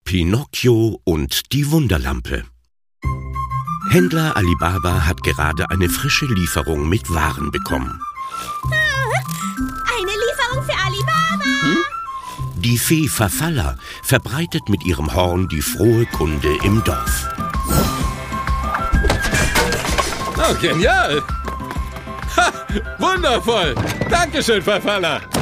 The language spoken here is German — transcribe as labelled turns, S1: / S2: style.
S1: Pinocchio und die Wunderlampe. Händler Alibaba hat gerade eine frische Lieferung mit Waren bekommen.
S2: Eine Lieferung für Alibaba!
S1: Die Fee Farfalla verbreitet mit ihrem Horn die frohe Kunde im Dorf.
S3: Oh, genial! Ha, wundervoll! Dankeschön, Farfalla!